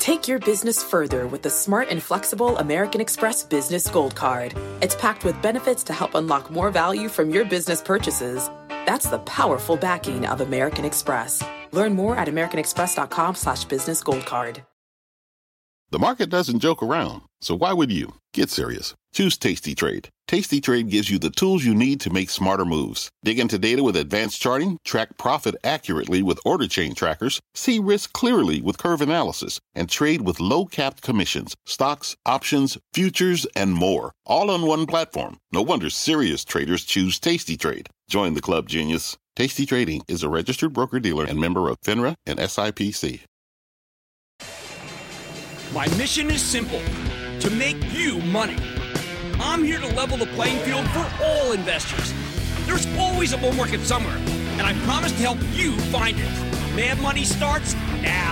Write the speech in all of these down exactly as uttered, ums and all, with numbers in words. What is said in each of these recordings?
Take your business further with the smart and flexible American Express Business Gold Card. It's packed with benefits to help unlock more value from your business purchases. That's the powerful backing of American Express. Learn more at americanexpress.com slash business gold card. The market doesn't joke around, so why would you? Get serious. Choose Tasty Trade. Tasty Trade gives you the tools you need to make smarter moves. Dig into data with advanced charting, track profit accurately with order chain trackers, see risk clearly with curve analysis, and trade with low-capped commissions, stocks, options, futures, and more. All on one platform. No wonder serious traders choose Tasty Trade. Join the club, genius. Tasty Trading is a registered broker-dealer and member of FINRA and S I P C. My mission is simple, to make you money. I'm here to level the playing field for all investors. There's always a bull market somewhere, and I promise to help you find it. Mad Money starts now.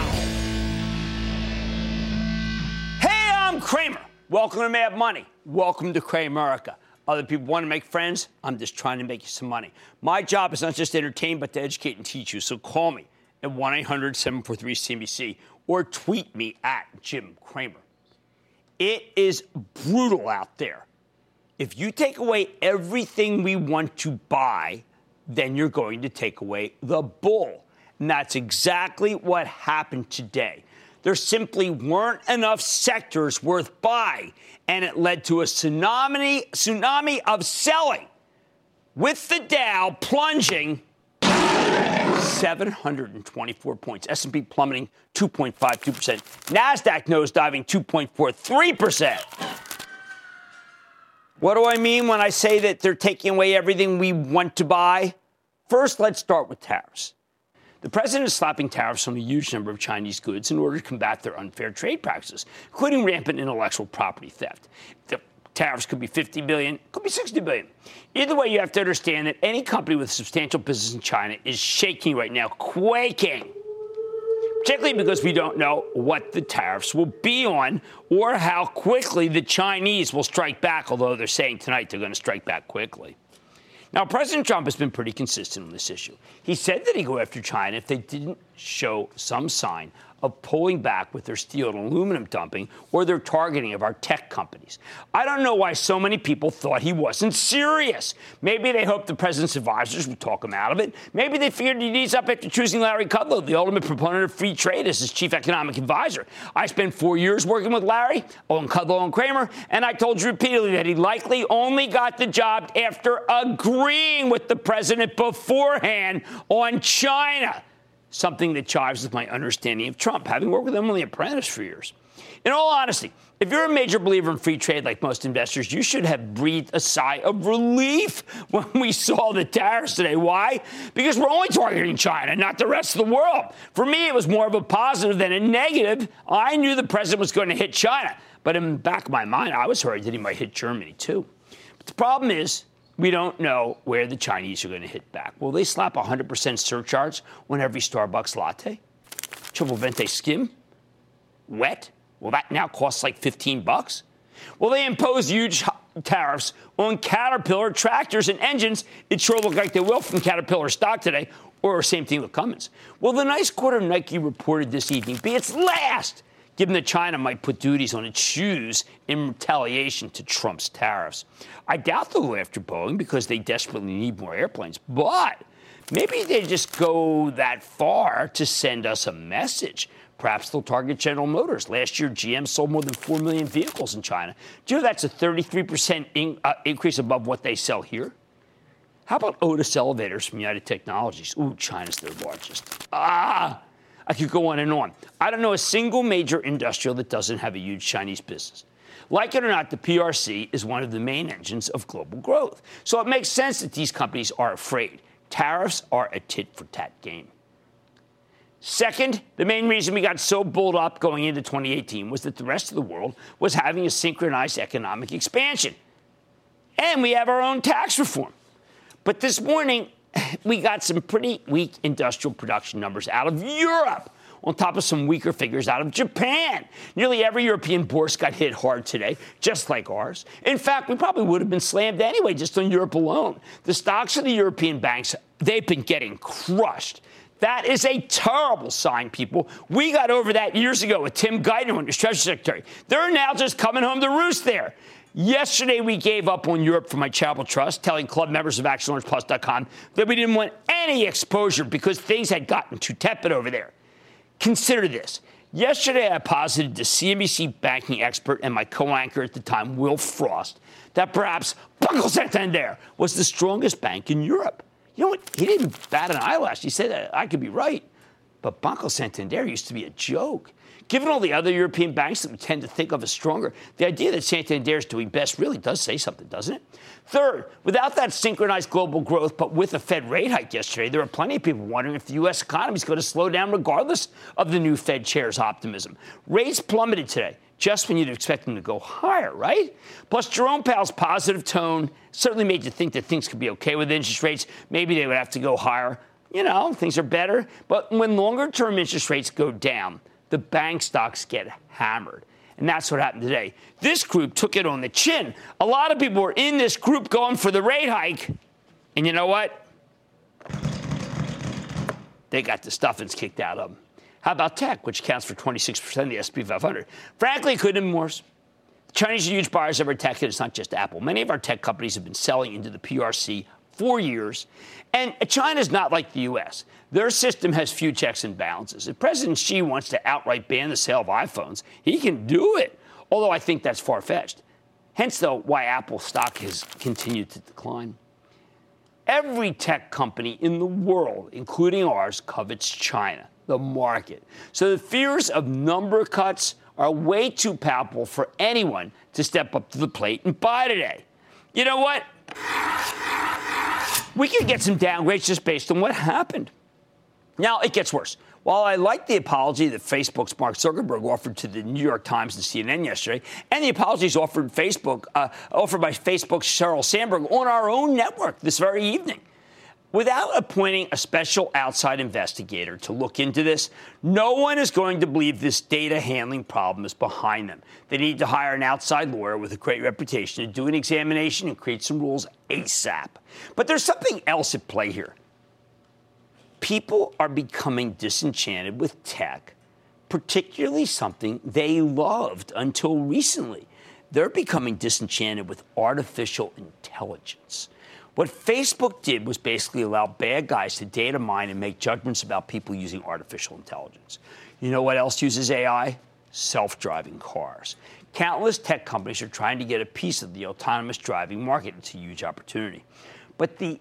Hey, I'm Cramer. Welcome to Mad Money. Welcome to Cramerica. Other people want to make friends. I'm just trying to make you some money. My job is not just to entertain, but to educate and teach you. So call me at one eight hundred seven four three C N B C or tweet me at Jim Cramer. It is brutal out there. If you take away everything we want to buy, then you're going to take away the bull. And that's exactly what happened today. There simply weren't enough sectors worth buying, and it led to a tsunami, tsunami of selling, with the Dow plunging seven hundred twenty-four points, S and P plummeting two point five two percent, NASDAQ nosediving two point four three percent. What do I mean when I say that they're taking away everything we want to buy? First, let's start with tariffs. The president is slapping tariffs on a huge number of Chinese goods in order to combat their unfair trade practices, including rampant intellectual property theft. The tariffs could be fifty billion dollars, could be sixty billion dollars. Either way, you have to understand that any company with substantial business in China is shaking right now, quaking, particularly because we don't know what the tariffs will be on or how quickly the Chinese will strike back, although they're saying tonight they're going to strike back quickly. Now, President Trump has been pretty consistent on this issue. He said that he'd go after China if they didn't show some sign of pulling back with their steel and aluminum dumping or their targeting of our tech companies. I don't know why so many people thought he wasn't serious. Maybe they hoped the president's advisors would talk him out of it. Maybe they figured he'd ease up after choosing Larry Kudlow, the ultimate proponent of free trade, as his chief economic advisor. I spent four years working with Larry on Kudlow and Kramer, and I told you repeatedly that he likely only got the job after agreeing with the president beforehand on China. Something that chives with my understanding of Trump, having worked with him on The Apprentice for years. In all honesty, if you're a major believer in free trade like most investors, you should have breathed a sigh of relief when we saw the tariffs today. Why? Because we're only targeting China, not the rest of the world. For me, it was more of a positive than a negative. I knew the president was going to hit China, but in the back of my mind, I was worried that he might hit Germany too. But the problem is, we don't know where the Chinese are going to hit back. Will they slap one hundred percent surcharge on every Starbucks latte? Triple Venti Skim? Wet? Will that now cost like fifteen bucks? Will they impose huge tariffs on Caterpillar tractors and engines? It sure looked like they will from Caterpillar stock today, or same thing with Cummins. Will the nice quarter Nike reported this evening be its last, given that China might put duties on its shoes in retaliation to Trump's tariffs? I doubt they'll go after Boeing because they desperately need more airplanes, but maybe they just go that far to send us a message. Perhaps they'll target General Motors. Last year, G M sold more than four million vehicles in China. Do you know that's a thirty-three percent in, uh, increase above what they sell here? How about Otis Elevators from United Technologies? Ooh, China's their largest. Ah! I could go on and on. I don't know a single major industrial that doesn't have a huge Chinese business. Like it or not, the P R C is one of the main engines of global growth. So it makes sense that these companies are afraid. Tariffs are a tit-for-tat game. Second, the main reason we got so bulled up going into twenty eighteen was that the rest of the world was having a synchronized economic expansion. And we have our own tax reform. But this morning, we got some pretty weak industrial production numbers out of Europe, on top of some weaker figures out of Japan. Nearly every European bourse got hit hard today, just like ours. In fact, we probably would have been slammed anyway, just on Europe alone. The stocks of the European banks, they've been getting crushed. That is a terrible sign, people. We got over that years ago with Tim Geithner when he was Treasury Secretary. They're now just coming home to roost there. Yesterday, we gave up on Europe for my charitable trust, telling club members of action orange plus dot com that we didn't want any exposure because things had gotten too tepid over there. Consider this. Yesterday, I posited to C N B C banking expert and my co-anchor at the time, Will Frost, that perhaps Banco Santander was the strongest bank in Europe. You know what? He didn't bat an eyelash. He said that I could be right. But Banco Santander used to be a joke. Given all the other European banks that we tend to think of as stronger, the idea that Santander is doing best really does say something, doesn't it? Third, without that synchronized global growth, but with a Fed rate hike yesterday, there are plenty of people wondering if the U S economy is going to slow down regardless of the new Fed chair's optimism. Rates plummeted today, just when you'd expect them to go higher, right? Plus, Jerome Powell's positive tone certainly made you think that things could be okay with interest rates. Maybe they would have to go higher. You know, things are better. But when longer-term interest rates go down, the bank stocks get hammered. And that's what happened today. This group took it on the chin. A lot of people were in this group going for the rate hike. And you know what? They got the stuffings kicked out of them. How about tech, which accounts for twenty-six percent of the S and P five hundred? Frankly, it couldn't have been worse. The Chinese are huge buyers of our tech, and it's not just Apple. Many of our tech companies have been selling into the P R C for years. And China's not like the U S. Their system has few checks and balances. If President Xi wants to outright ban the sale of iPhones, he can do it, although I think that's far-fetched. Hence, though, why Apple stock has continued to decline. Every tech company in the world, including ours, covets China, the market. So the fears of number cuts are way too palpable for anyone to step up to the plate and buy today. You know what? We could get some downgrades just based on what happened. Now, it gets worse. While I like the apology that Facebook's Mark Zuckerberg offered to the New York Times and C N N yesterday, and the apologies offered Facebook, uh, offered by Facebook's Sheryl Sandberg on our own network this very evening, without appointing a special outside investigator to look into this, no one is going to believe this data handling problem is behind them. They need to hire an outside lawyer with a great reputation to do an examination and create some rules ASAP. But there's something else at play here. People are becoming disenchanted with tech, particularly something they loved until recently. They're becoming disenchanted with artificial intelligence. What Facebook did was basically allow bad guys to data mine and make judgments about people using artificial intelligence. You know what else uses A I? Self-driving cars. Countless tech companies are trying to get a piece of the autonomous driving market. It's a huge opportunity. But the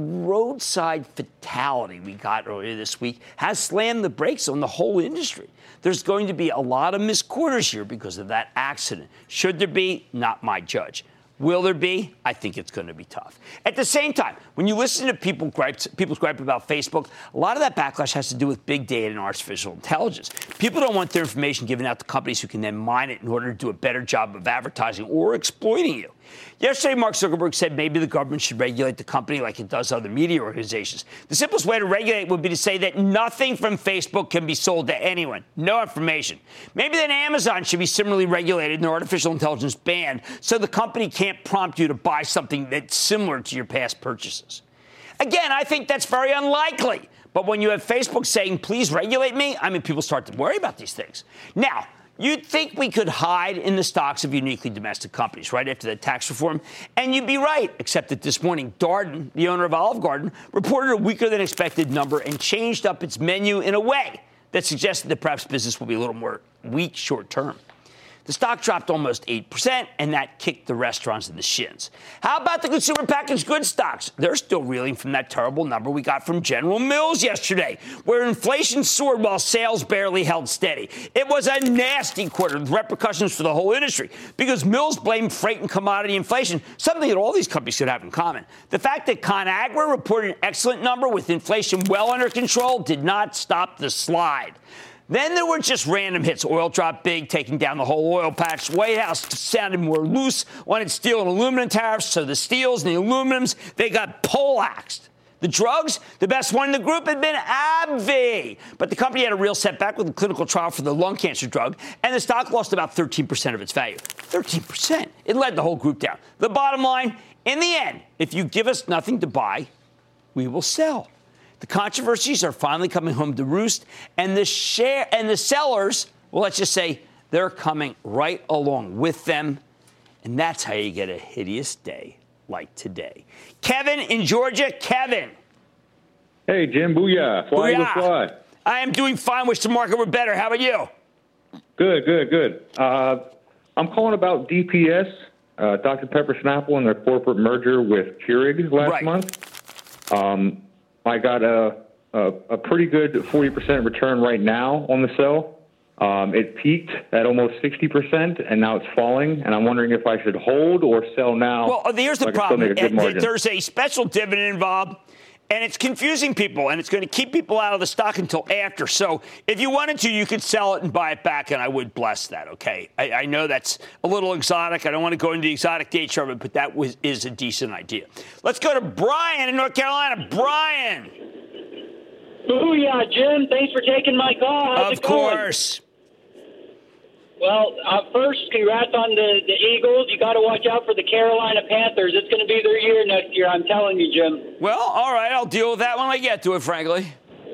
roadside fatality we got earlier this week has slammed the brakes on the whole industry. There's going to be a lot of missed quarters here because of that accident. Should there be? Not my judge. Will there be? I think it's going to be tough. At the same time, when you listen to people gripe, people's gripe about Facebook, a lot of that backlash has to do with big data and artificial intelligence. People don't want their information given out to companies who can then mine it in order to do a better job of advertising or exploiting you. Yesterday, Mark Zuckerberg said maybe the government should regulate the company like it does other media organizations. The simplest way to regulate would be to say that nothing from Facebook can be sold to anyone. No information. Maybe then Amazon should be similarly regulated and their artificial intelligence banned so the company can't prompt you to buy something that's similar to your past purchases. Again, I think that's very unlikely. But when you have Facebook saying, please regulate me, I mean, people start to worry about these things. Now, you'd think we could hide in the stocks of uniquely domestic companies right after the tax reform, and you'd be right, except that this morning, Darden, the owner of Olive Garden, reported a weaker-than-expected number and changed up its menu in a way that suggested that perhaps business will be a little more weak short-term. The stock dropped almost eight percent, and that kicked the restaurants in the shins. How about the consumer packaged goods stocks? They're still reeling from that terrible number we got from General Mills yesterday, where inflation soared while sales barely held steady. It was a nasty quarter with repercussions for the whole industry because Mills blamed freight and commodity inflation, something that all these companies should have in common. The fact that ConAgra reported an excellent number with inflation well under control did not stop the slide. Then there were just random hits. Oil dropped big, taking down the whole oil patch. White House sounded more loose on its steel and aluminum tariffs, so the steels and the aluminums, they got poleaxed. The drugs, the best one in the group had been AbbVie. But the company had a real setback with the clinical trial for the lung cancer drug, and the stock lost about thirteen percent of its value. thirteen percent. It led the whole group down. The bottom line, in the end, if you give us nothing to buy, we will sell. The controversies are finally coming home to roost, and the share and the sellers, well, let's just say they're coming right along with them. And that's how you get a hideous day like today. Kevin in Georgia. Kevin. Hey, Jim. Booyah. Fly, Eagle, fly. I am doing fine. Wish the market were better. How about you? Good, good, good. Uh, I'm calling about D P S, uh, Doctor Pepper Snapple, and their corporate merger with Keurig last right. month. Um, I got a, a, a pretty good forty percent return right now on the sell. Um, it peaked at almost sixty percent, and now it's falling. And I'm wondering if I should hold or sell now. Well, here's the so problem. A There's a special dividend involved, and it's confusing people, and it's going to keep people out of the stock until after. So if you wanted to, you could sell it and buy it back, and I would bless that, okay? I, I know that's a little exotic. I don't want to go into the exotic nature of it, but that was, is a decent idea. Let's go to Brian in North Carolina. Brian. Booyah, Jim. Thanks for taking my call. How's of it going? course. Well, uh, first, congrats on the, the Eagles. You got to watch out for the Carolina Panthers. It's going to be their year next year, I'm telling you, Jim. Well, all right. I'll deal with that when I get to it, frankly.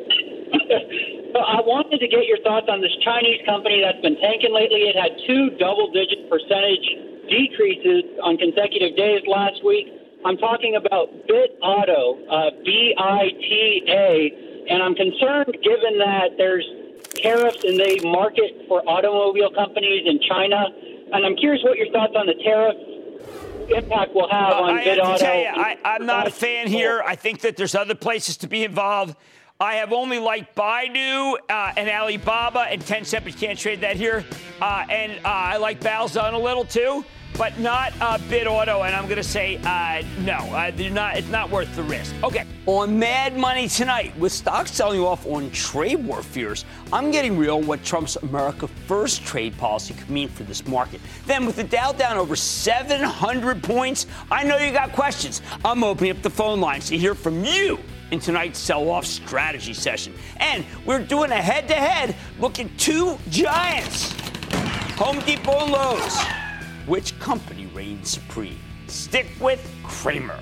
I wanted to get your thoughts on this Chinese company that's been tanking lately. It had two double-digit percentage decreases on consecutive days last week. I'm talking about BitAuto, uh, B I T A, and I'm concerned given that there's tariffs and they market for automobile companies in China. And I'm curious what your thoughts on the tariff impact will have well, on I BitAuto. Have to tell you, I, I'm not a fan here. I think that there's other places to be involved. I have only liked Baidu uh, and Alibaba and Tencent, but you can't trade that here. Uh, and uh, I like Baozun a little too, but not uh, BitAuto. And I'm going to say uh, no. Uh, they're not. It's not worth the risk. Okay. On Mad Money tonight, with stocks selling off on trade war fears, I'm getting real on what Trump's America First trade policy could mean for this market. Then, with the Dow down over seven hundred points, I know you got questions. I'm opening up the phone lines to hear from you in tonight's sell-off strategy session. And we're doing a head-to-head look at two giants, Home Depot and Lowe's. Which company reigns supreme? Stick with Cramer.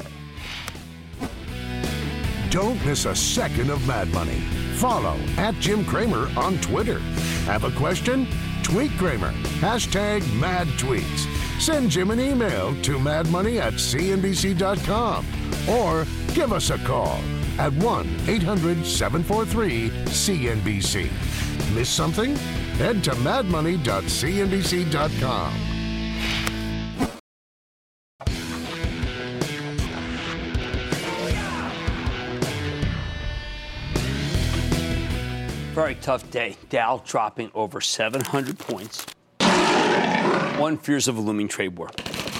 Don't miss a second of Mad Money. Follow at Jim Cramer on Twitter. Have a question? Tweet Cramer. Hashtag Mad Tweets. Send Jim an email to madmoney at c n b c dot com or give us a call at one eight hundred seven four three C N B C. Miss something? Head to mad money dot c n b c dot com. Very tough day. Dow dropping over seven hundred points. One fears of a looming trade war.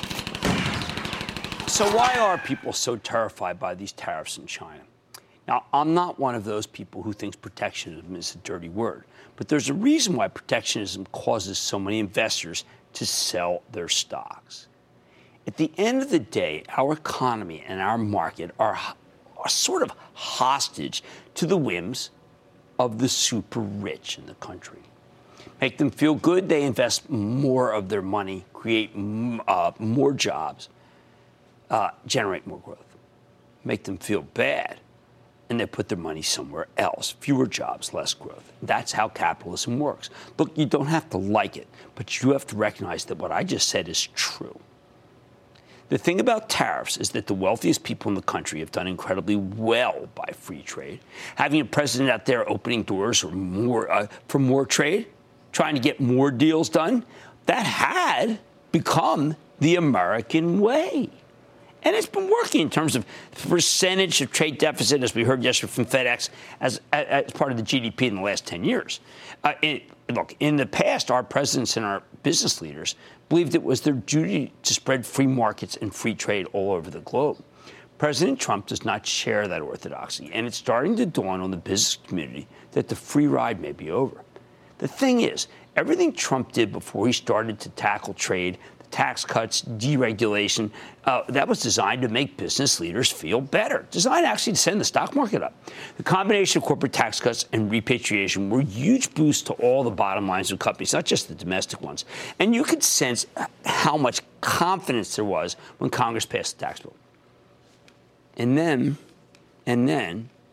So why are people so terrified by these tariffs in China? Now, I'm not one of those people who thinks protectionism is a dirty word, but there's a reason why protectionism causes so many investors to sell their stocks. At the end of the day, our economy and our market are, are sort of hostage to the whims of the super rich in the country. Make them feel good, they invest more of their money, create uh, more jobs, uh, generate more growth. Make them feel bad, and they put their money somewhere else. Fewer jobs, less growth. That's how capitalism works. Look, you don't have to like it, but you have to recognize that what I just said is true. The thing about tariffs is that the wealthiest people in the country have done incredibly well by free trade. Having a president out there opening doors for more, uh, for more trade, trying to get more deals done, that had become the American way. And it's been working in terms of percentage of trade deficit, as we heard yesterday from FedEx, as, as part of the G D P in the last ten years. Uh, it, look, in the past, our presidents and our business leaders believed it was their duty to spread free markets and free trade all over the globe. President Trump does not share that orthodoxy, and it's starting to dawn on the business community that the free ride may be over. The thing is, everything Trump did before he started to tackle trade, tax cuts, deregulation, uh, that was designed to make business leaders feel better, designed actually to send the stock market up. The combination of corporate tax cuts and repatriation were huge boosts to all the bottom lines of companies, not just the domestic ones. And you could sense how much confidence there was when Congress passed the tax bill. And then, and then,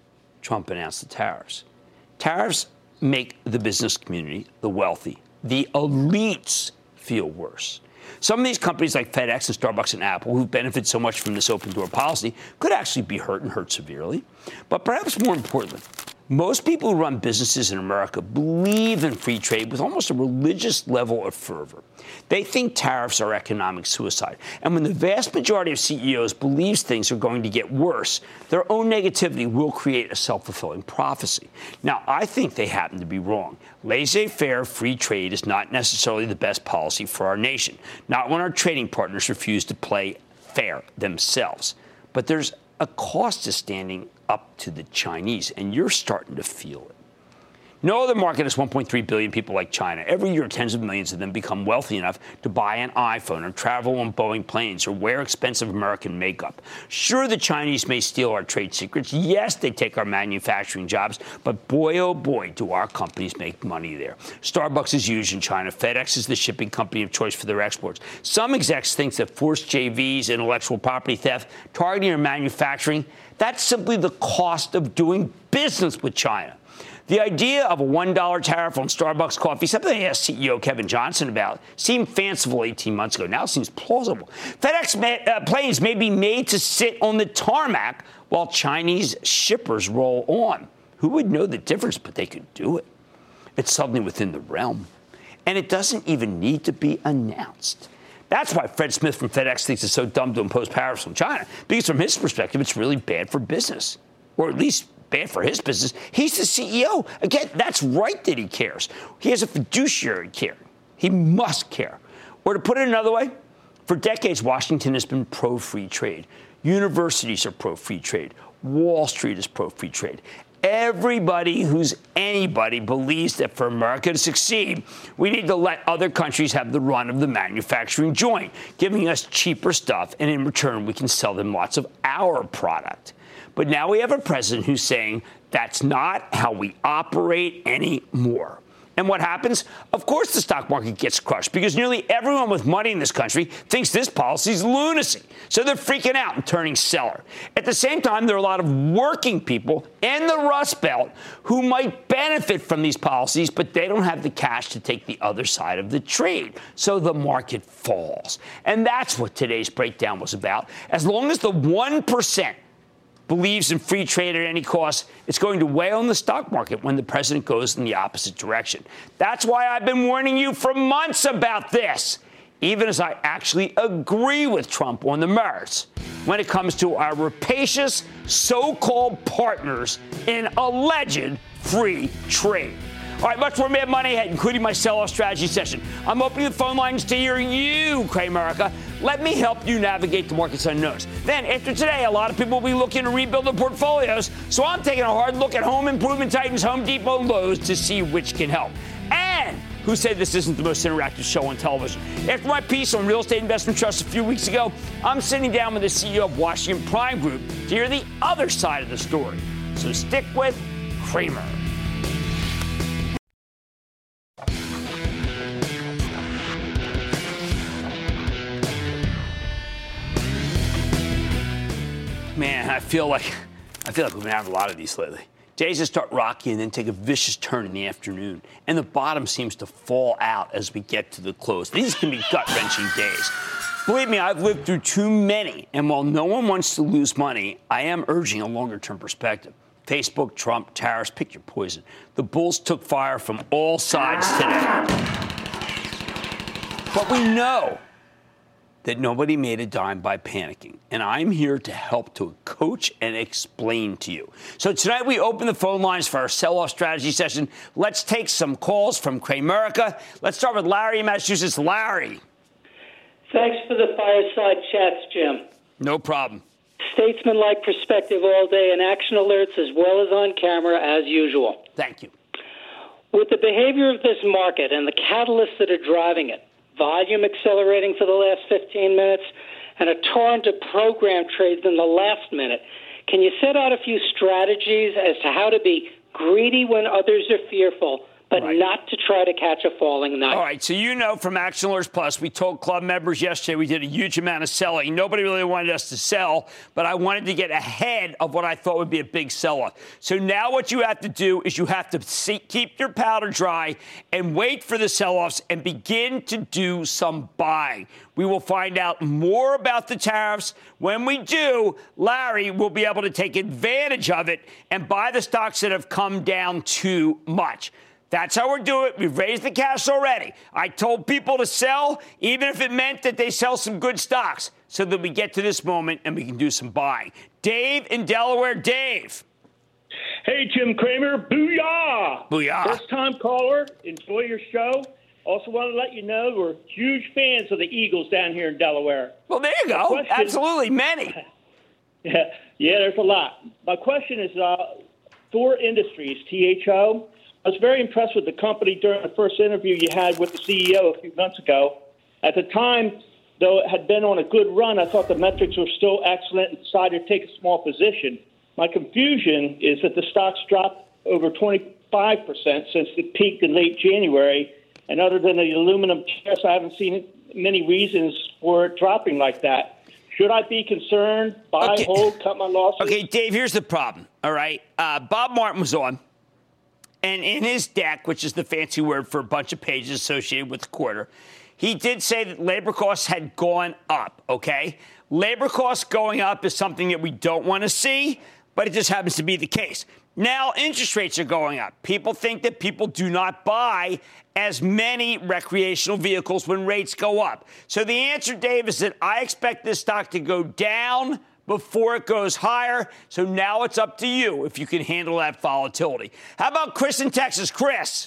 Trump announced the tariffs. Tariffs make the business community, the wealthy, the elites feel worse. Some of these companies like FedEx and Starbucks and Apple, who benefit so much from this open door policy, could actually be hurt and hurt severely. But perhaps more importantly, most people who run businesses in America believe in free trade with almost a religious level of fervor. They think tariffs are economic suicide. And when the vast majority of C E Os believes things are going to get worse, their own negativity will create a self-fulfilling prophecy. Now, I think they happen to be wrong. Laissez-faire free trade is not necessarily the best policy for our nation, not when our trading partners refuse to play fair themselves. But there's a cost to standing up to the Chinese, and you're starting to feel it. No other market has one point three billion people like China. Every year, tens of millions of them become wealthy enough to buy an iPhone or travel on Boeing planes or wear expensive American makeup. Sure, the Chinese may steal our trade secrets. Yes, they take our manufacturing jobs. But boy, oh boy, do our companies make money there. Starbucks is huge in China. FedEx is the shipping company of choice for their exports. Some execs think that forced J Vs, intellectual property theft, targeting our manufacturing, that's simply the cost of doing business with China. The idea of a one dollar tariff on Starbucks coffee, something I asked C E O Kevin Johnson about, seemed fanciful eighteen months ago. Now it seems plausible. FedEx may, uh, planes may be made to sit on the tarmac while Chinese shippers roll on. Who would know the difference, but they could do it. It's suddenly within the realm. And it doesn't even need to be announced. That's why Fred Smith from FedEx thinks it's so dumb to impose tariffs on China, because from his perspective, it's really bad for business, or at least bad for his business. He's the C E O. Again, that's right that he cares. He has a fiduciary care. He must care. Or to put it another way, for decades, Washington has been pro-free trade. Universities are pro-free trade. Wall Street is pro-free trade. Everybody who's anybody believes that for America to succeed, we need to let other countries have the run of the manufacturing joint, giving us cheaper stuff, and in return, we can sell them lots of our product. But now we have a president who's saying that's not how we operate anymore. And what happens? Of course the stock market gets crushed because nearly everyone with money in this country thinks this policy is lunacy. So they're freaking out and turning seller. At the same time, there are a lot of working people in the Rust Belt who might benefit from these policies, but they don't have the cash to take the other side of the trade. So the market falls. And that's what today's breakdown was about. As long as the one percent believes in free trade at any cost, it's going to weigh on the stock market when the president goes in the opposite direction. That's why I've been warning you for months about this, even as I actually agree with Trump on the merits when it comes to our rapacious so-called partners in alleged free trade. All right, much more Mad Money ahead, including my sell-off strategy session. I'm opening the phone lines to hear you, Cramerica. Let me help you navigate the market's unknowns. Then, after today, a lot of people will be looking to rebuild their portfolios, so I'm taking a hard look at home improvement titans, Home Depot, and Lowe's to see which can help. And who said this isn't the most interactive show on television? After my piece on real estate investment trusts a few weeks ago, I'm sitting down with the C E O of Washington Prime Group to hear the other side of the story. So stick with Cramer. Man, I feel like I feel like we've been having a lot of these lately. Days that start rocky and then take a vicious turn in the afternoon, and the bottom seems to fall out as we get to the close. These can be gut-wrenching days. Believe me, I've lived through too many, and while no one wants to lose money, I am urging a longer-term perspective. Facebook, Trump, tariffs, pick your poison. The bulls took fire from all sides today. But we know that nobody made a dime by panicking, and I'm here to help to coach and explain to you. So tonight we open the phone lines for our sell-off strategy session. Let's take some calls from Cramerica. Let's start with Larry in Massachusetts. Larry. Thanks for the fireside chats, Jim. No problem. Statesman-like perspective all day and action alerts as well as on camera as usual. Thank you. With the behavior of this market and the catalysts that are driving it, volume accelerating for the last fifteen minutes, and a torrent of program trades in the last minute, can you set out a few strategies as to how to be greedy when others are fearful, but right. not to try to catch a falling knife. All right, so you know from Action Alerts Plus, we told club members yesterday we did a huge amount of selling. Nobody really wanted us to sell, but I wanted to get ahead of what I thought would be a big sell-off. So now what you have to do is you have to see, keep your powder dry and wait for the sell-offs and begin to do some buying. We will find out more about the tariffs. When we do, Larry will be able to take advantage of it and buy the stocks that have come down too much. That's how we're doing it. We've raised the cash already. I told people to sell, even if it meant that they sell some good stocks, so that we get to this moment and we can do some buying. Dave in Delaware. Dave. Hey, Jim Cramer. Booyah. Booyah. First-time caller. Enjoy your show. Also want to let you know we're huge fans of the Eagles down here in Delaware. Well, there you go. Question, Absolutely. Many. Yeah, yeah, there's a lot. My question is uh, Thor Industries, T H O. I was very impressed with the company during the first interview you had with the C E O a few months ago. At the time, though it had been on a good run, I thought the metrics were still excellent and decided to take a small position. My confusion is that the stock's dropped over twenty-five percent since it peaked in late January. And other than the aluminum tariffs, I haven't seen many reasons for it dropping like that. Should I be concerned? Buy, okay. hold, cut my losses? Okay, Dave, here's the problem, all right? Uh, Bob Martin was on. And in his deck, which is the fancy word for a bunch of pages associated with the quarter, he did say that labor costs had gone up, okay? Labor costs going up is something that we don't want to see, but it just happens to be the case. Now, interest rates are going up. People think that people do not buy as many recreational vehicles when rates go up. So the answer, Dave, is that I expect this stock to go down before it goes higher. So now it's up to you if you can handle that volatility. How about Chris in Texas? Chris.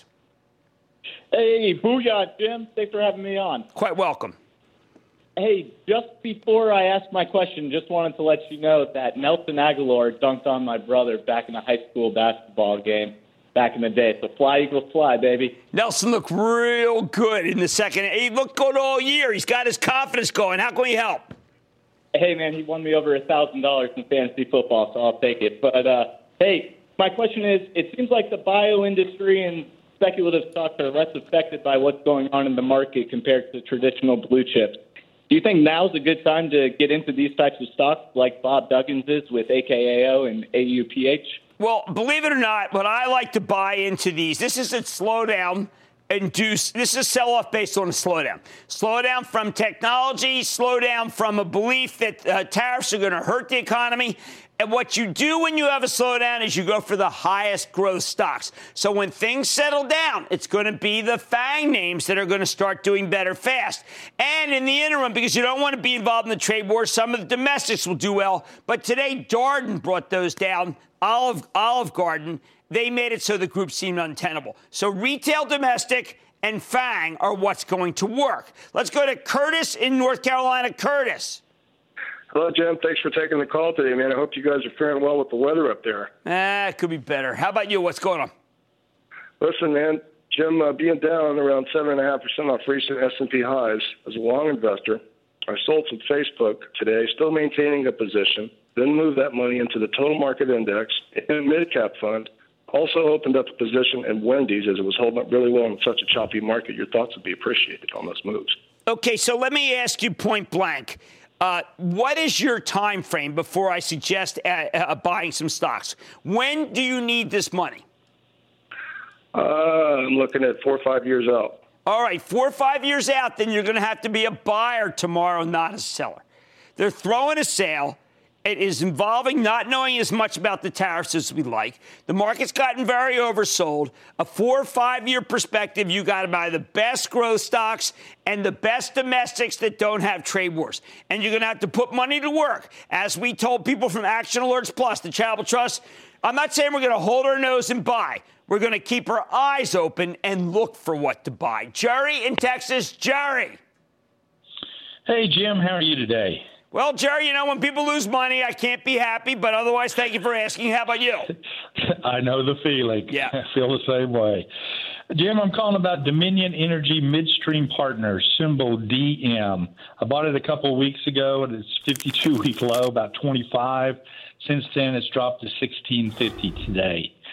Hey, booyah, Jim. Thanks for having me on. Quite welcome. Hey, just before I ask my question, just wanted to let you know that Nelson Aguilar dunked on my brother back in a high school basketball game back in the day. So fly, Eagles, fly, baby. Nelson looked real good in the second. He looked good all year. He's got his confidence going. How can we help? Hey, man, he won me over one thousand dollars in fantasy football, so I'll take it. But, uh, hey, my question is, it seems like the bio industry and speculative stocks are less affected by what's going on in the market compared to traditional blue chips. Do you think now's a good time to get into these types of stocks like Bob Duggins is with A K A O and A U P H? Well, believe it or not, what I like to buy into these, this is a slowdown induce. This is sell-off based on a slowdown. Slowdown from technology, slowdown from a belief that uh, tariffs are going to hurt the economy. And what you do when you have a slowdown is you go for the highest growth stocks. So when things settle down, it's going to be the FANG names that are going to start doing better fast. And in the interim, because you don't want to be involved in the trade war, some of the domestics will do well. But today, Darden brought those down, Olive, Olive Garden. They made it so the group seemed untenable. So retail, domestic, and FANG are what's going to work. Let's go to Curtis in North Carolina. Curtis. Hello, Jim. Thanks for taking the call today, man. I hope you guys are faring well with the weather up there. Ah, it could be better. How about you? What's going on? Listen, man, Jim, uh, being down around seven point five percent off recent S and P highs as a long investor, I sold some Facebook today, still maintaining a position, then moved that money into the total market index in a mid-cap fund. Also opened up a position in Wendy's as it was holding up really well in such a choppy market. Your thoughts would be appreciated on those moves. Okay, so let me ask you point blank. Uh, what is your time frame before I suggest uh, uh, buying some stocks? When do you need this money? Uh, I'm looking at four or five years out. All right, four or five years out, then you're going to have to be a buyer tomorrow, not a seller. They're throwing a sale. It is involving not knowing as much about the tariffs as we like. The market's gotten very oversold. A four or five-year perspective, you got to buy the best growth stocks and the best domestics that don't have trade wars. And you're going to have to put money to work. As we told people from Action Alerts Plus, the Charitable Trust, I'm not saying we're going to hold our nose and buy. We're going to keep our eyes open and look for what to buy. Jerry in Texas. Jerry. Hey, Jim. How are you today? Well, Jerry, you know, when people lose money, I can't be happy, but otherwise, thank you for asking. How about you? I know the feeling. Yeah. I feel the same way. Jim, I'm calling about Dominion Energy Midstream Partners, symbol D M. I bought it a couple of weeks ago, and it's fifty-two week low, about twenty-five. Since then, it's dropped to sixteen fifty today.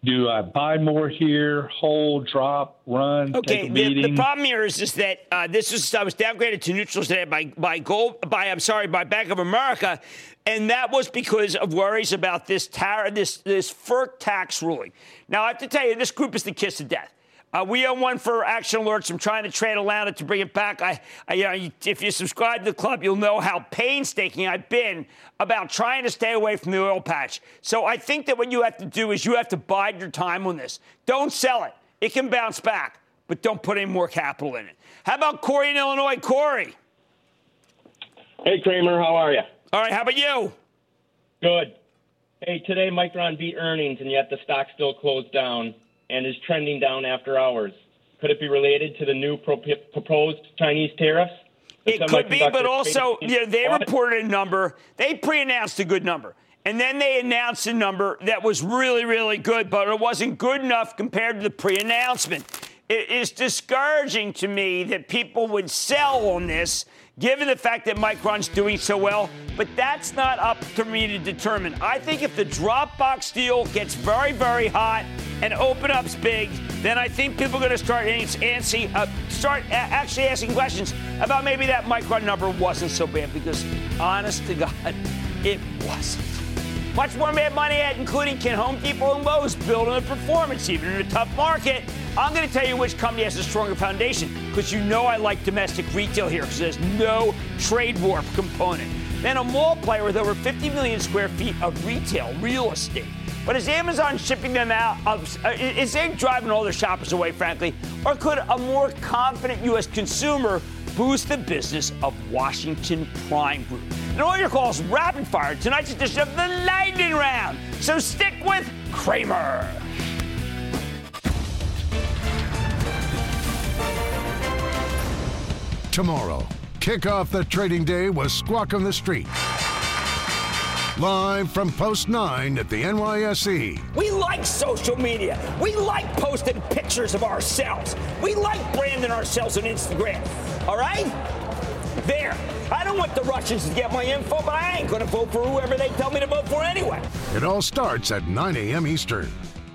Do I buy more here, hold, drop, run, okay, take a the, beating? the problem here is, is that uh, this is I was downgraded to neutral today by by gold by I'm sorry by Bank of America, and that was because of worries about this tar- this this F E R C tax ruling. Now I have to tell you, this group is the kiss of death. Uh, we owe one for action alerts. I'm trying to trade around it to bring it back. I, I, you know, if you subscribe to the club, you'll know how painstaking I've been about trying to stay away from the oil patch. So I think that what you have to do is you have to bide your time on this. Don't sell it. It can bounce back, but don't put any more capital in it. How about Corey in Illinois? Corey. Hey, Kramer. How are you? All right. How about you? Good. Hey, today Micron beat earnings, and yet the stock still closed down and is trending down after hours. Could it be related to the new pro- proposed Chinese tariffs? The it could be, but also, you know, they reported a number. They pre-announced a good number. And then they announced a number that was really, really good, but it wasn't good enough compared to the pre-announcement. It is discouraging to me that people would sell on this, given the fact that Micron's doing so well. But that's not up to me to determine. I think if the Dropbox deal gets very, very hot and open ups big, then I think people are going to start antsy, uh, start a- actually asking questions about maybe that Micron number wasn't so bad, because honest to God, it wasn't. Much more Mad Money at, including can Home Depot and Lowe's build on the performance even in a tough market? I'm going to tell you which company has a stronger foundation, because you know I like domestic retail here, because there's no trade war component. Then a mall player with over fifty million square feet of retail real estate. But is Amazon shipping them out? Uh, is they driving all their shoppers away, frankly? Or could a more confident U S consumer boost the business of Washington Prime Group? And all your calls rapid fire tonight's edition of the Lightning Round. So stick with Kramer. Tomorrow, kick off the trading day with Squawk on the Street. Live from Post nine at the N Y S E. We like social media. We like posting pictures of ourselves. We like branding ourselves on Instagram. All right? There. I don't want the Russians to get my info, but I ain't going to vote for whoever they tell me to vote for anyway. It all starts at nine a.m. Eastern.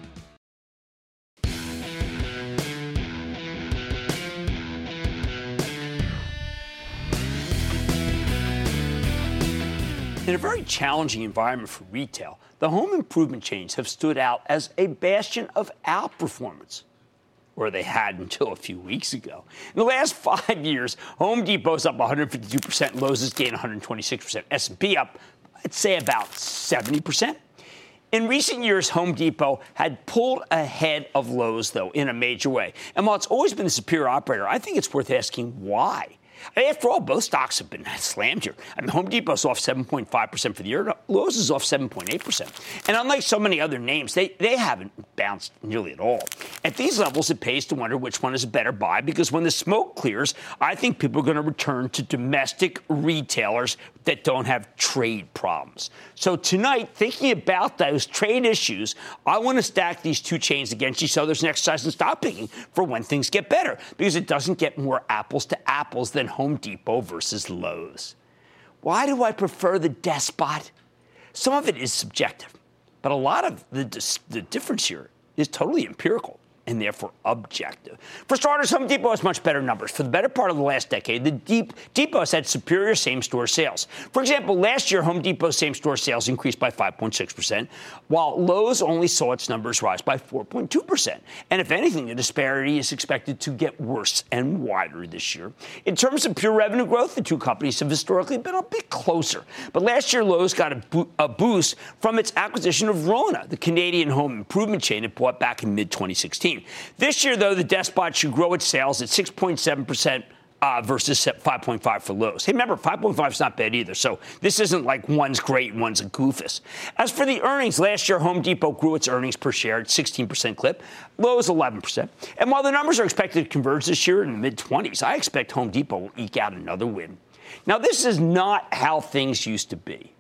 In a very challenging environment for retail, the home improvement chains have stood out as a bastion of outperformance, or they had until a few weeks ago. In the last five years, Home Depot's up one hundred fifty-two percent, Lowe's has gained one hundred twenty-six percent, S and P up, I'd say, about seventy percent. In recent years, Home Depot had pulled ahead of Lowe's, though, in a major way. And while it's always been the superior operator, I think it's worth asking why. After all, both stocks have been slammed here. I mean, Home Depot's off seven point five percent for the year. Lowe's is off seven point eight percent. And unlike so many other names, they, they haven't bounced nearly at all. At these levels, it pays to wonder which one is a better buy, because when the smoke clears, I think people are going to return to domestic retailers that don't have trade problems. So tonight, thinking about those trade issues, I want to stack these two chains against each other as an exercise in stock picking for when things get better, because it doesn't get more apples to apples than Home Depot versus Lowe's. Why do I prefer the despot? Some of it is subjective, but a lot of the, the difference here is totally empirical and therefore objective. For starters, Home Depot has much better numbers. For the better part of the last decade, the Deep, Depot has had superior same-store sales. For example, last year, Home Depot's same-store sales increased by five point six percent, while Lowe's only saw its numbers rise by four point two percent. And if anything, the disparity is expected to get worse and wider this year. In terms of pure revenue growth, the two companies have historically been a bit closer. But last year, Lowe's got a, bo- a boost from its acquisition of Rona, the Canadian home improvement chain it bought back in mid twenty sixteen. This year, though, the despot should grow its sales at six point seven percent uh, versus five point five for Lowe's. Hey, remember, five point five is not bad either, so this isn't like one's great and one's a goofus. As for the earnings, last year, Home Depot grew its earnings per share at sixteen percent clip, Lowe's eleven percent. And while the numbers are expected to converge this year in the mid-twenties, I expect Home Depot will eke out another win. Now, this is not how things used to be.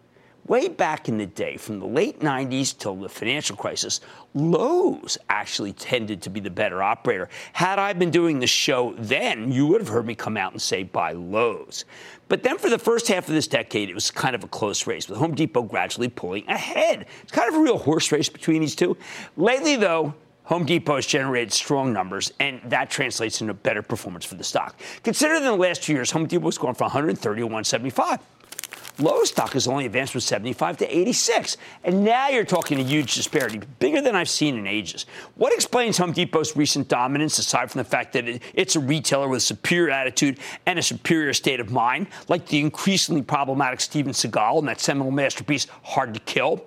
way back in the day, from the late nineties till the financial crisis, Lowe's actually tended to be the better operator. Had I been doing the show then, you would have heard me come out and say buy Lowe's. But then for the first half of this decade, it was kind of a close race, with Home Depot gradually pulling ahead. It's kind of a real horse race between these two. Lately, though, Home Depot has generated strong numbers, and that translates into better performance for the stock. Consider that in the last two years, Home Depot has gone from one hundred thirty to one seventy-five. Lowe's stock has only advanced from seventy-five to eighty-six. And now you're talking a huge disparity, bigger than I've seen in ages. What explains Home Depot's recent dominance, aside from the fact that it's a retailer with a superior attitude and a superior state of mind, like the increasingly problematic Steven Seagal and that seminal masterpiece, Hard to Kill?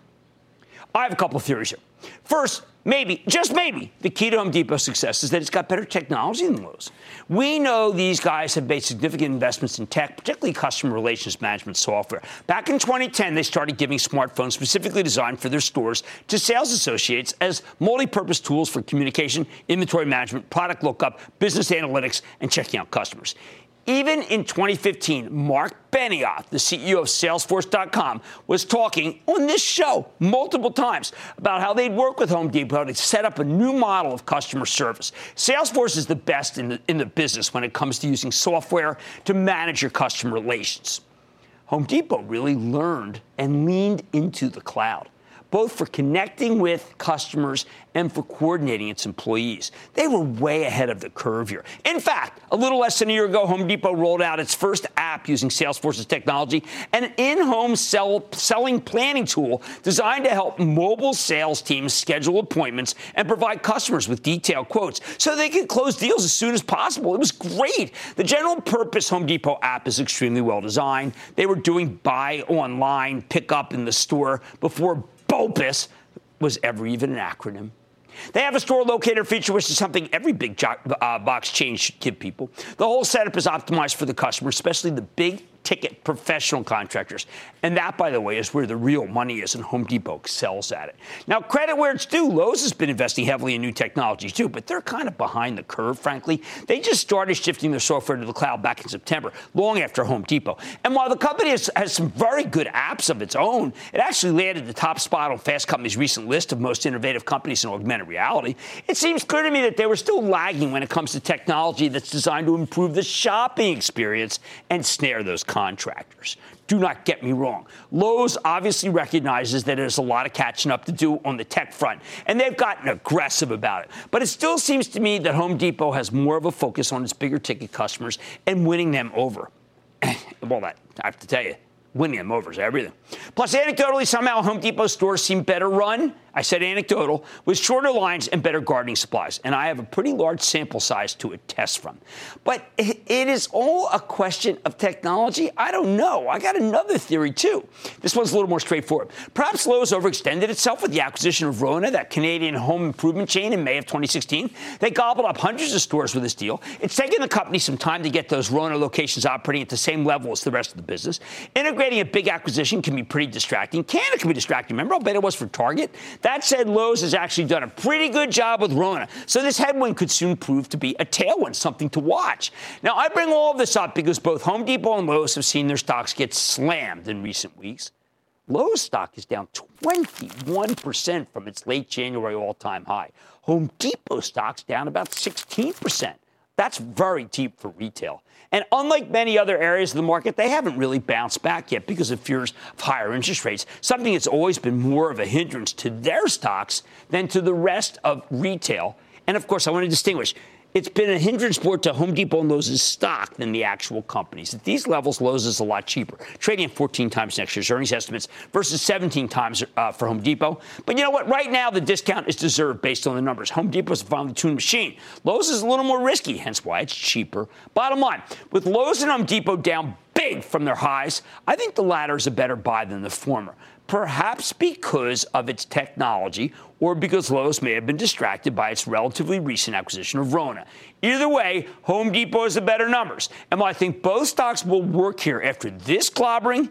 I have a couple of theories here. First, maybe, just maybe, the key to Home Depot's success is that it's got better technology than Lowe's. We know these guys have made significant investments in tech, particularly customer relations management software. Back in twenty ten, they started giving smartphones specifically designed for their stores to sales associates as multi-purpose tools for communication, inventory management, product lookup, business analytics, and checking out customers. Even in twenty fifteen, Mark Benioff, the C E O of Salesforce dot com, was talking on this show multiple times about how they'd work with Home Depot to set up a new model of customer service. Salesforce is the best in the, in the business when it comes to using software to manage your customer relations. Home Depot really learned and leaned into the cloud, both for connecting with customers and for coordinating its employees. They were way ahead of the curve here. In fact, a little less than a year ago, Home Depot rolled out its first app using Salesforce's technology, an in-home sell, selling planning tool designed to help mobile sales teams schedule appointments and provide customers with detailed quotes so they could close deals as soon as possible. It was great. The general-purpose Home Depot app is extremely well designed. They were doing buy online, pick up in the store before BOPUS was ever even an acronym. They have a store locator feature, which is something every big jo- uh, box chain should give people. The whole setup is optimized for the customer, especially the big ticket professional contractors. And that, by the way, is where the real money is, and Home Depot excels at it. Now, credit where it's due. Lowe's has been investing heavily in new technology, too, but they're kind of behind the curve, frankly. They just started shifting their software to the cloud back in September, long after Home Depot. And while the company has, has some very good apps of its own, it actually landed the top spot on Fast Company's recent list of most innovative companies in augmented reality. It seems clear to me that they were still lagging when it comes to technology that's designed to improve the shopping experience and snare those contractors. Do not get me wrong. Lowe's obviously recognizes that there's a lot of catching up to do on the tech front, and they've gotten aggressive about it. But it still seems to me that Home Depot has more of a focus on its bigger ticket customers and winning them over. Well, that, I have to tell you, winning them over is everything. Plus, anecdotally, somehow Home Depot stores seem better run. I said anecdotal, with shorter lines and better gardening supplies. And I have a pretty large sample size to attest from. But it is all a question of technology. I don't know. I got another theory, too. This one's a little more straightforward. Perhaps Lowe's overextended itself with the acquisition of Rona, that Canadian home improvement chain, in May of twenty sixteen. They gobbled up hundreds of stores with this deal. It's taken the company some time to get those Rona locations operating at the same level as the rest of the business. Integrating a big acquisition can be pretty distracting. Canada can be distracting. Remember how bad it was for Target? That said, Lowe's has actually done a pretty good job with Rona, so this headwind could soon prove to be a tailwind, something to watch. Now, I bring all of this up because both Home Depot and Lowe's have seen their stocks get slammed in recent weeks. Lowe's stock is down twenty-one percent from its late January all-time high. Home Depot stock's down about sixteen percent. That's very deep for retail. And unlike many other areas of the market, they haven't really bounced back yet because of fears of higher interest rates, something that's always been more of a hindrance to their stocks than to the rest of retail. And, of course, I want to distinguish. It's been a hindrance more to Home Depot and Lowe's stock than the actual companies. At these levels, Lowe's is a lot cheaper, trading at fourteen times next year's earnings estimates versus seventeen times uh, for Home Depot. But you know what? Right now, the discount is deserved based on the numbers. Home Depot's a finely tuned machine. Lowe's is a little more risky, hence why it's cheaper. Bottom line, with Lowe's and Home Depot down big from their highs, I think the latter is a better buy than the former. Perhaps because of its technology or because Lowe's may have been distracted by its relatively recent acquisition of Rona. Either way, Home Depot has the better numbers. And while I think both stocks will work here after this clobbering,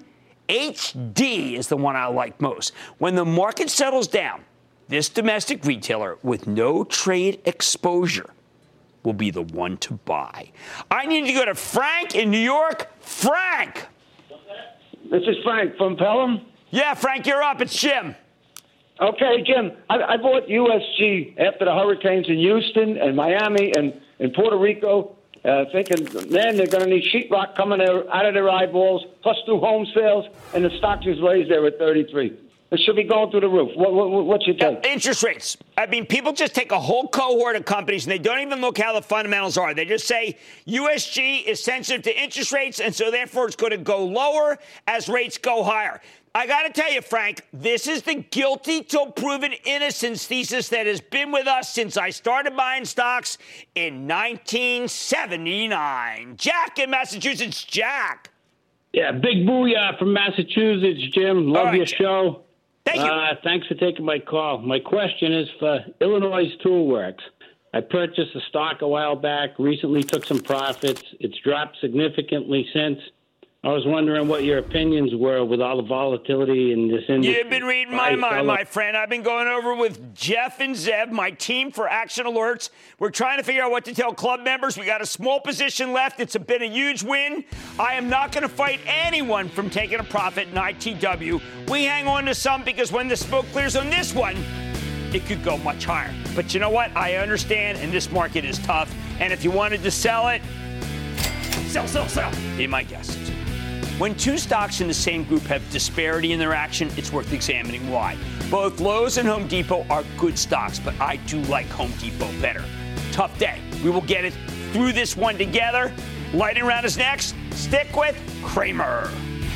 H D is the one I like most. When the market settles down, this domestic retailer with no trade exposure will be the one to buy. I need to go to Frank in New York. Frank! This is Frank from Pelham. Yeah, Frank, you're up. It's Jim. Okay, Jim, I, I bought U S G after the hurricanes in Houston and Miami and, and Puerto Rico, uh, thinking, man, they're going to need sheetrock coming out of their eyeballs, plus through home sales, and the stock just raised there at thirty-three. It should be going through the roof. What, what, what's your take? Uh, interest rates. I mean, people just take a whole cohort of companies, and they don't even look how the fundamentals are. They just say U S G is sensitive to interest rates, and so therefore it's going to go lower as rates go higher. I got to tell you, Frank, this is the guilty till proven innocence thesis that has been with us since I started buying stocks in nineteen seventy-nine. Jack in Massachusetts. Jack. Yeah, big booyah from Massachusetts, Jim. Love right, your Jim. show. Thank you. Uh, thanks for taking my call. My question is for Illinois Toolworks. I purchased a stock a while back, recently took some profits. It's dropped significantly since. I was wondering what your opinions were with all the volatility in this industry. You've been reading my mind, my friend. I've been going over with Jeff and Zeb, my team for Action Alerts. We're trying to figure out what to tell club members. We got a small position left. It's been a huge win. I am not going to fight anyone from taking a profit in I T W. We hang on to some because when the smoke clears on this one, it could go much higher. But you know what? I understand, and this market is tough. And if you wanted to sell it, sell, sell, sell. Be my guest. When two stocks in the same group have disparity in their action, it's worth examining why. Both Lowe's and Home Depot are good stocks, but I do like Home Depot better. Tough day. We will get it through this one together. Lightning round is next. Stick with Cramer.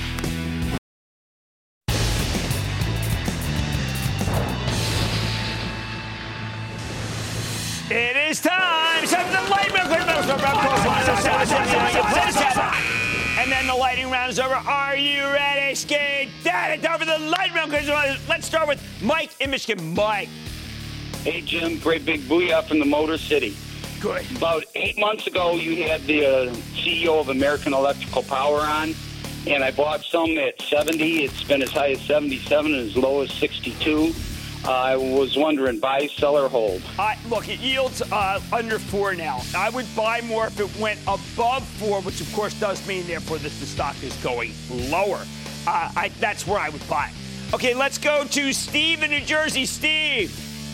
It is time. And then the lightning round is over. Are you ready, Skate? Dad, it's over the lightning round. Let's start with Mike in Michigan. Mike. Hey, Jim. Great big booyah from the Motor City. Good. About eight months ago, you had the uh, C E O of American Electrical Power on, and I bought some at seventy. It's been as high as seventy-seven and as low as sixty-two. Uh, I was wondering, buy, sell, or hold? Uh, look, it yields uh, under four now. I would buy more if it went above four, which of course does mean, therefore, that the stock is going lower. Uh, I, that's where I would buy. Okay, let's go to Steve in New Jersey. Steve.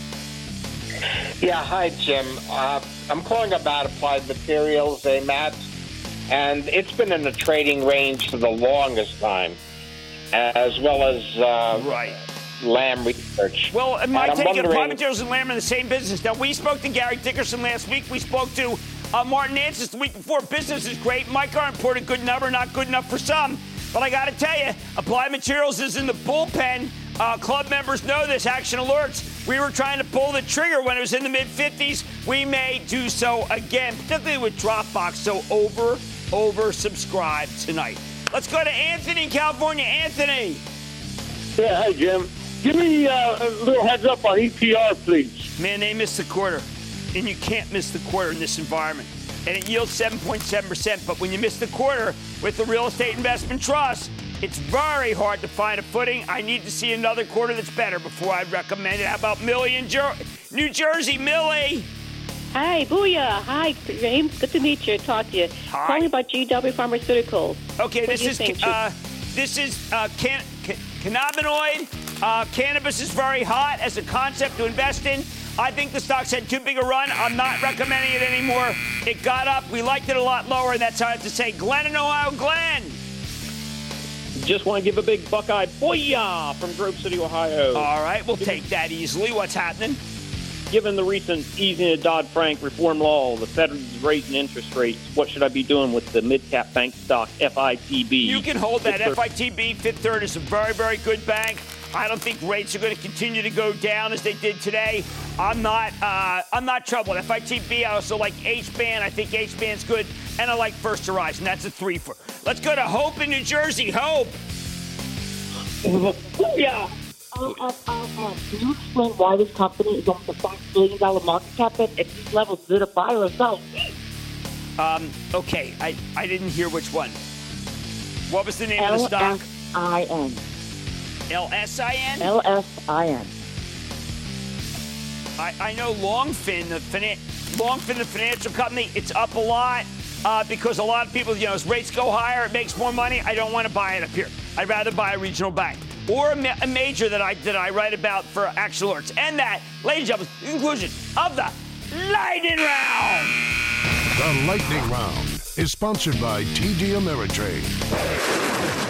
Yeah, hi, Jim. Uh, I'm calling about Applied Materials, A M A T, and it's been in the trading range for the longest time, as well as uh, right. Lam Research. Well, my and take wondering... Applied Materials and Lam are in the same business. Now, we spoke to Gary Dickerson last week. We spoke to uh, Martin Ansis the week before. Business is great. Mike Arndt reported a good number, not good enough for some. But I got to tell you, Applied Materials is in the bullpen. Uh, club members know this. Action Alerts. We were trying to pull the trigger when it was in the mid fifties. We may do so again, particularly with Dropbox. So over, over subscribe tonight. Let's go to Anthony in California. Anthony. Yeah, hi, Jim. Give me uh, a little heads up on E P R, please. Man, they missed the quarter, and you can't miss the quarter in this environment. And it yields seven point seven percent, but when you miss the quarter with the Real Estate Investment Trust, it's very hard to find a footing. I need to see another quarter that's better before I'd recommend it. How about Millie in Jer- New Jersey? Millie. Hi, booyah. Hi, James. Good to meet you. Talk to you. Hi. Tell me about G W Pharmaceuticals. Okay, what this do you is think? uh, this is uh, can- can- cannabinoid. Uh, cannabis is very hot as a concept to invest in. I think the stock's had too big a run. I'm not recommending it anymore. It got up. We liked it a lot lower, and that's how I have to say. Glenn in Ohio. Glenn. Just want to give a big Buckeye booyah from Grove City, Ohio. All right, we'll take that easily. What's happening? Given the recent easing of Dodd-Frank reform law, the Fed is raising interest rates. What should I be doing with the mid-cap bank stock, F I T B? You can hold that. F I T B, Fifth Third, is a very, very good bank. I don't think rates are going to continue to go down as they did today. I'm not uh, I'm not troubled. F I T B, I also like H-Band. I think H-Band's good. And I like First Horizon. That's a three for. Let's go to Hope in New Jersey. Hope. Yeah. Uh, uh, uh, uh, can you explain why this company is almost a five billion dollars market cap at these levels? Is it a buy or a sell? Um, okay, I, I didn't hear which one. What was the name of the stock? L S I N. L S I N? L S I N. I, I know Longfin, the finan- Longfin, the financial company, it's up a lot uh, because a lot of people, you know, as rates go higher, it makes more money. I don't want to buy it up here. I'd rather buy a regional bank. or a, ma- a major that I that I write about for Action Alerts. And that, ladies and gentlemen, the conclusion of the Lightning Round. The Lightning Round is sponsored by T D Ameritrade.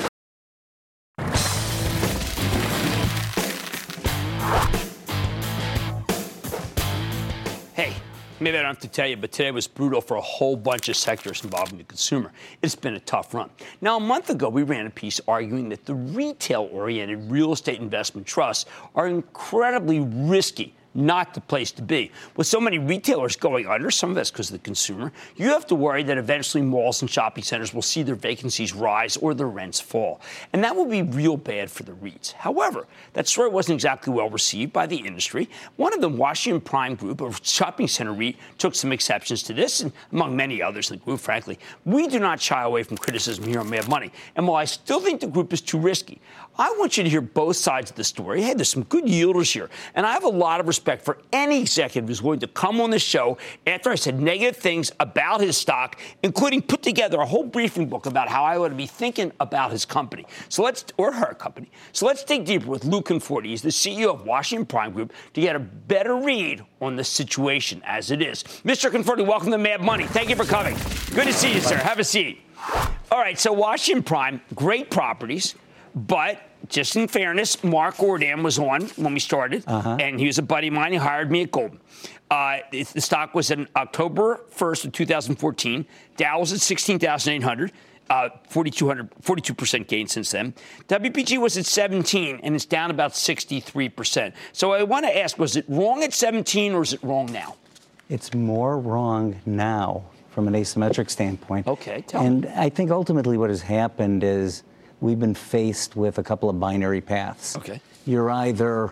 Hey, maybe I don't have to tell you, but today was brutal for a whole bunch of sectors involving the consumer. It's been a tough run. Now, a month ago, we ran a piece arguing that the retail-oriented real estate investment trusts are incredibly risky, not the place to be. With so many retailers going under, some of that's because of the consumer, you have to worry that eventually malls and shopping centers will see their vacancies rise or their rents fall. And that will be real bad for the REITs. However, that story wasn't exactly well received by the industry. One of them, Washington Prime Group, a shopping center REIT, took some exceptions to this, and among many others in the group, frankly. We do not shy away from criticism here on Mad Money. And while I still think the group is too risky, I want you to hear both sides of the story. Hey, there's some good yielders here. And I have a lot of respect for any executive who's willing to come on the show after I said negative things about his stock, including put together a whole briefing book about how I ought to be thinking about his company. So let's, or her company. So let's dig deeper with Lou Conforti. He's the C E O of Washington Prime Group to get a better read on the situation as it is. Mister Conforti, welcome to Mad Money. Thank you for coming. Good to see you, sir. Have a seat. All right, so Washington Prime, great properties. But just in fairness, Mark Ordan was on when we started, uh-huh. and he was a buddy of mine. He hired me at Goldman. Uh, the stock was in October first of two thousand fourteen. Dow was at sixteen thousand eight hundred, uh, forty-two hundred, forty-two percent gain since then. W P G was at seventeen, and it's down about sixty-three percent. So I want to ask, was it wrong at seventeen or is it wrong now? It's more wrong now from an asymmetric standpoint. Okay, tell and me. And I think ultimately what has happened is we've been faced with a couple of binary paths. Okay. You're either,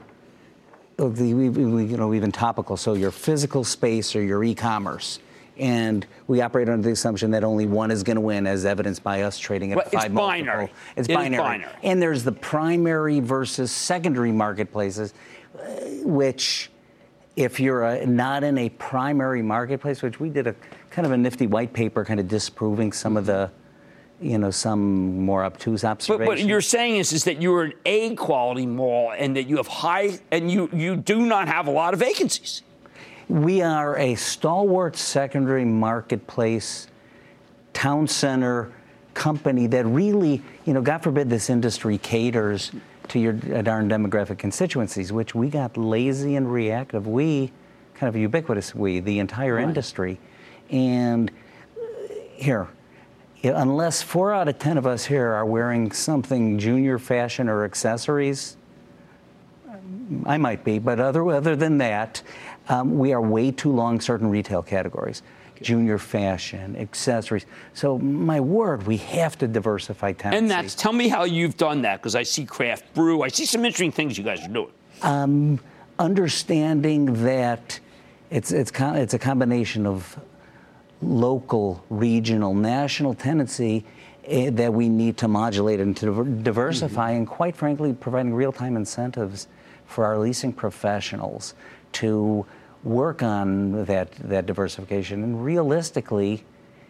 we, we, you know, even topical, so your physical space or your e-commerce. And we operate under the assumption that only one is going to win, as evidenced by us trading at well, a five it's multiple. Binary. It's it binary. binary. And there's the primary versus secondary marketplaces, which, if you're a, not in a primary marketplace, which we did a kind of a nifty white paper kind of disproving some of the, you know, some more obtuse observations. But what you're saying is, is that you're an A-quality mall and that you have high, and you, you do not have a lot of vacancies. We are a stalwart secondary marketplace, town center company that really, you know, God forbid this industry caters to your darn demographic constituencies, which we got lazy and reactive. We, kind of ubiquitous, we, the entire right. industry. And here, unless four out of ten of us here are wearing something junior fashion or accessories, I might be, but other other than that, um, we are way too long certain retail categories. Okay. Junior fashion, accessories. So my word, we have to diversify tenancy. And that's, tell me how you've done that, because I see craft brew. I see some interesting things you guys are doing. Um, understanding that it's it's it's a combination of local, regional, national tenancy uh, that we need to modulate and to diversify, mm-hmm. and quite frankly, providing real-time incentives for our leasing professionals to work on that, that diversification. And realistically,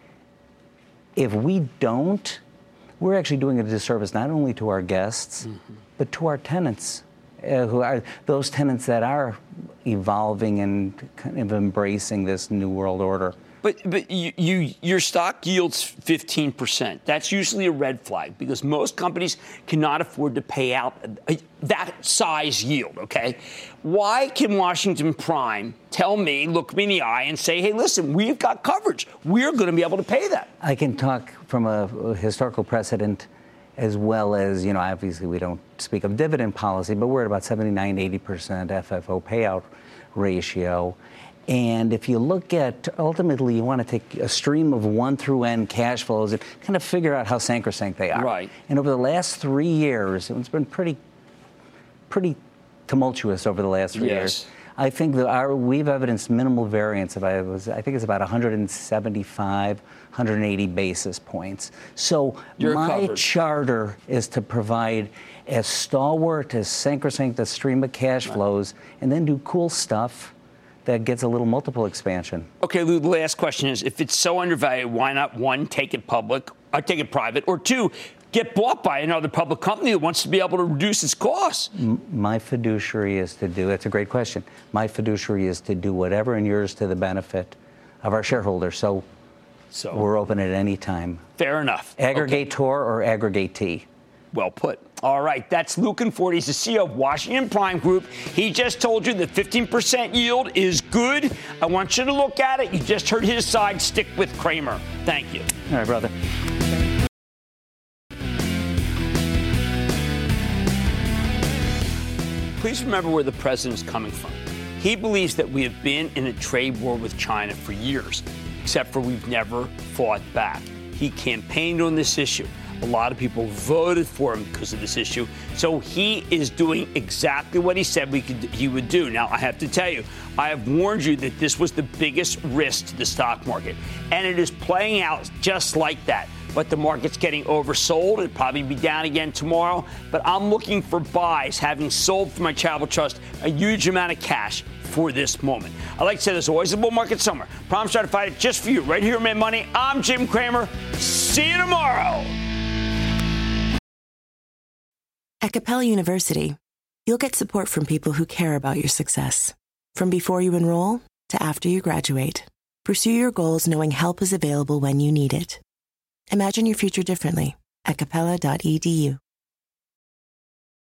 if we don't, we're actually doing a disservice not only to our guests, mm-hmm. but to our tenants, uh, who are those tenants that are evolving and kind of embracing this new world order. But but you, you your stock yields fifteen percent. That's usually a red flag because most companies cannot afford to pay out a, that size yield, okay? Why can Washington Prime tell me, look me in the eye and say, hey, listen, we've got coverage. We're going to be able to pay that? I can talk from a, a historical precedent as well as, you know, obviously we don't speak of dividend policy, but we're at about seventy-nine, eighty percent F F O payout ratio. And if you look at, ultimately, you want to take a stream of one through N cash flows and kind of figure out how sacrosanct they are. Right. And over the last three years, it's been pretty, pretty tumultuous over the last three yes. years. I think that our, we've evidenced minimal variance. Of, I, was, I think it's about one seventy-five, one eighty basis points. So You're my covered. charter is to provide as stalwart, as sacrosanct a stream of cash right. flows, and then do cool stuff that gets a little multiple expansion. Okay, Lou, the last question is, if it's so undervalued, why not, one, take it public, or take it private, or two, get bought by another public company that wants to be able to reduce its costs? M- my fiduciary is to do, that's a great question. My fiduciary is to do whatever in yours to the benefit of our shareholders. So, so we're open at any time. Fair enough. Aggregator okay. or aggregate-T. Well put. All right, that's Luke Conforti. He's the C E O of Washington Prime Group. He just told you that fifteen percent yield is good. I want you to look at it. You just heard his side. Stick with Cramer. Thank you. All right, brother. Please remember where the president is coming from. He believes that we have been in a trade war with China for years, except for we've never fought back. He campaigned on this issue. A lot of people voted for him because of this issue. So he is doing exactly what he said we could, he would do. Now, I have to tell you, I have warned you that this was the biggest risk to the stock market. And it is playing out just like that. But the market's getting oversold. It'll probably be down again tomorrow. But I'm looking for buys, having sold for my Travel Trust a huge amount of cash for this moment. I like to say there's always a bull market somewhere. Promise to fight it just for you right here on Mad Money. I'm Jim Cramer. See you tomorrow. At Capella University, you'll get support from people who care about your success. From before you enroll to after you graduate, pursue your goals knowing help is available when you need it. Imagine your future differently at capella dot e d u.